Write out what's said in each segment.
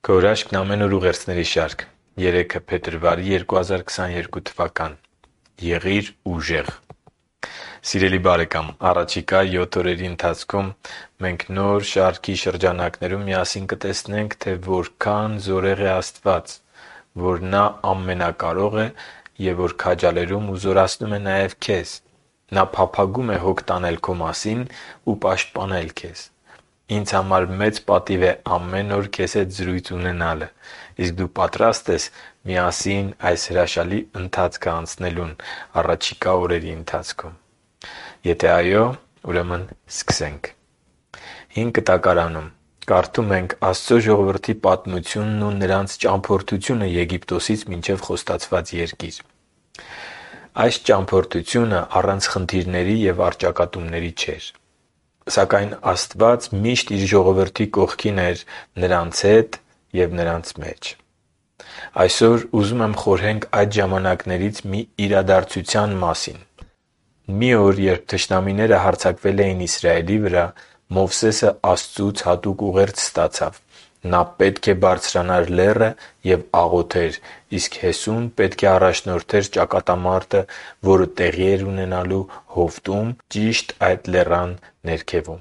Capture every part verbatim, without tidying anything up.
Քո հրաշքն ամեն օր ուղերձների շարք երեքը փետրվարի երկու հազար քսաներկու թվական Եղիր ուժեղ։ Սիրելի բարեկամ, առաջիկա յոթ օրերի ընթացքում մենք նոր շարքի շրջանակներում միասին կտեսնենք, թե որքան զորեղ է Աստված, որ Նա ամենակարող է և որ քաջալերում ու զորացնում է նաև քեզ։ Նա փափագում է հոգ տանել քո մասին ու պաշտպանել քեզ։ Ինձ համար մեծ պատիվ է ամեն օր քեզ հետ զրույց ունենալը, իսկ դու պատրա՞ստ ես միասին այս հրաշալի ընթացքը անցնելուն առաջիկա օրերի ընթացքում։ Եթե այո, ուրեմն սկսենք։ Հին Կտակարանում կարդում ենք Աստծո ժողովրդի պատմությունն ու նրանց ճամփորդությունը Եգիպտոսից մինչև Խոստացված երկիր։ Այս ճամփորդությունը առանց խնդիրների և առճակատումների չէր։ Սակայն Աստված միշտ Իր ժողովրդի կողքին էր նրանց հետ և նրանց մեջ։ Այսօր ուզում եմ խորհենք այդ ժամանակներից մի իրադարձության մասին։ Մի օր, երբ թշնամիները հարձակվել էին Իսրայելի վրա, Մովսեսը Աստծուց հատուկ ուղերձ ստացավ։ Նա պետք է բարձրանար լեռը և աղոթեր, իսկ Հեսուն պետք է առաջնորդեր ճակատամարտը, որը տեղի էր ունենալու Հովտում, ճիշտ այդ լեռան ներքևում։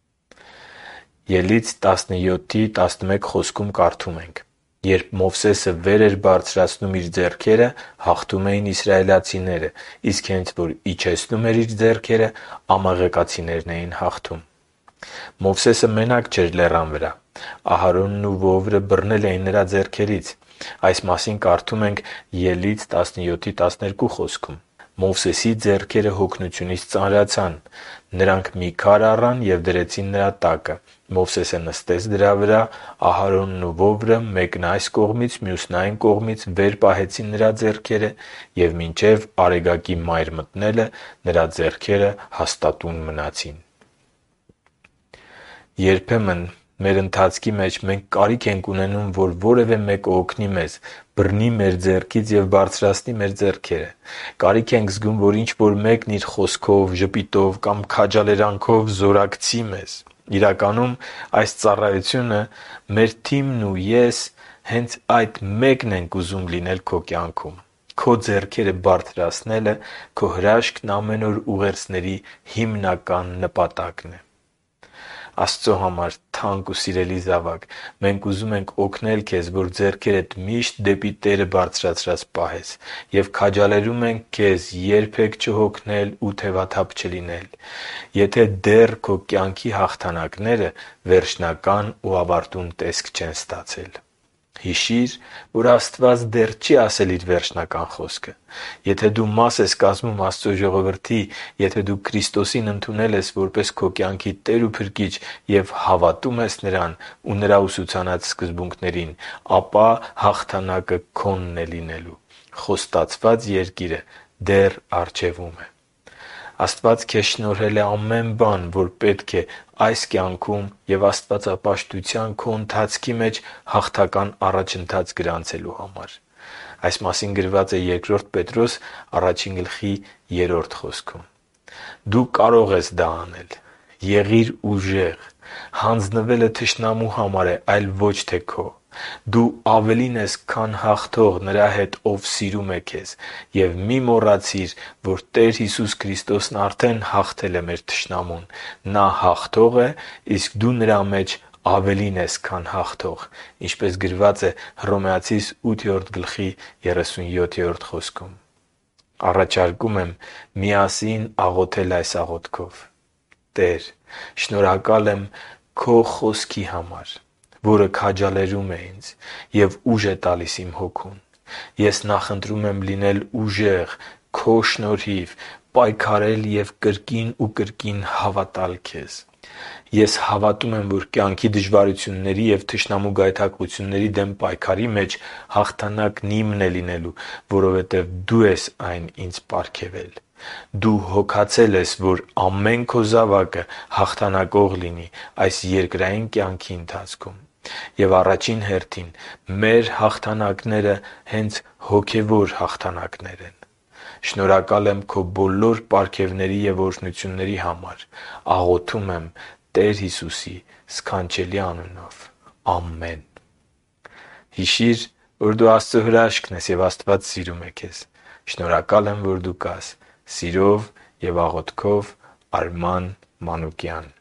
Ելից տասնյոթի տասնմեկ խոսքում կարդում ենք. «Երբ Մովսեսը վեր էր բարձրացնում իր ձեռքերը, հաղթում էին իսրայելացիները, իսկ հենց որ իջեցնում էր իր ձեռքերը, ամալեկացիներն էին հաղթում»։ Մովսեսը մենակ չէր լեռան վրա։ Ահարոնն ու ողորը բռնել էին նրա ձեռքերից։ Այս մասին կարդում ենք Ելից տասնյոթի տասներկու խոսքում. «Մովսեսի ձեռքերը հոգնությունից ծանրացան. նրանք մի քար առան և դրեցին նրա տակը։ Մովսեսը նստեց դրա վրա, Ահարոնն ու ողորը, մեկն այս կողմից, մյուսն այն կողմից, վեր պահեցին նրա ձեռքերը, և մինչև Արեգակի մայր մտնելը նրա ձեռքերը հաստատուն մնացին»։ Երբեմն մեր ընթացքի մեջ մենք կարիք ենք ունենում, որ որևէ մեկը օգնի մեզ, բռնի մեր ձեռքից և բարձրացնի մեր ձեռքերը։ Կարիք ենք զգում, որ ինչ-որ մեկն իր խոսքով, ժպիտով կամ քաջալերանքով զորակցի մեզ։ Իրականում, այս ծառայությունը մեր թիմն ու ես հենց այդ մեկն ենք ուզում լինել քո կյանքում։ Քո ձեռքերը բարձրացնելը քո հրաշքն ամեն օր ուղերձների հիմնական նպատակն է։ Աստծո համար թանկ ու սիրելի զավակ, մենք ուզում ենք օգնել քեզ, որ ձեռքերդ միշտ դեպի Տերը բարձրացրած պահես, և քաջալերում ենք քեզ երբեք չհոգնել ու թևաթափ չլինել։ Եթե դեռ քո կյանքի հաղթանակները վերջնական ու ավարտուն տեսք չեն ստացել։ Հիշի՛ր, որ Աստված դեռ չի ասել Իր վերջնական խոսքը։ Եթե դու մաս ես կազմում Աստծո ժողովրդի, եթե դու Քրիստոսին ընդունել ես որպես քո կյանքի Տեր ու Փրկիչ և հավատում ես Նրան ու Նրա ուսուցանած սկզբունքներին, ապա հաղթանակը քոնն է լինելու։ Խոստացված երկիրը դեռ առջևում է։ Աստված քեզ շնորհել է ամեն բան, որ պետք է այս կյանքում և աստվածապաշտության քո ընթացքի մեջ հաղթական առաջընթաց գրանցելու համար։ Այս մասին գրված է Բ Պետրոս առաջին գլխի երրորդ խոսքում. «Դու կարող ես դա անել։ Եղի՛ր ուժեղ։ Հանձնվելը թշնամու համար է, այլ ոչ թե քո։ Դու ավելին ես, քան հաղթող Նրա հետ, Ով սիրում է քեզ։ Եվ մի մոռացիր, որ Տեր Հիսուս Քրիստոսն արդեն հաղթել է մեր թշնամուն։ Նա հաղթող է, իսկ դու Նրա մեջ ավելին ես, քան հաղթող, ինչպես գրված է Հռոմեացիս ութ գլխի երեսունյոթերորդ խոսքում»։ Առաջարկում եմ միասին աղոթել այս աղոթքով. «Տե՛ր, շնորհակալ եմ Քո Խոսքի համար, որը քաջալերում է ինձ և ուժ է տալիս իմ հոգուն։ Ես նախընտրում եմ լինել ուժեղ Քո շնորհիվ, պայքարել և կրկին ու կրկին հավատալ Քեզ։ Ես հավատում եմ, որ կյանքի դժվարությունների և թշնամու գայթակղությունների դեմ պայքարի մեջ հաղթանակն իմն է լինելու, որովհետև Դու ես այն ինձ պարգևել։ Դու հոգացել ես, որ ամեն Քո զավակը հաղթանակող լինի այս երկրային կյանքի ընթացքում։ Եվ առաջին հերթին մեր հաղթանակները հենց հոգևոր հաղթանակներ են։ Շնորհակալ եմ Քո բոլոր պարգևների և օրհնությունների համար։ Աղոթում եմ Տեր Հիսուսի սքանչելի անունով։ Ամեն»։ Հիշի՛ր, որ դու Աստծո հրաշքն ես, և Աստված սիրում է քեզ։ Շնորհակալ եմ, որ դու կար։ Սիրով և աղոթքով, Արման Մանուկյան։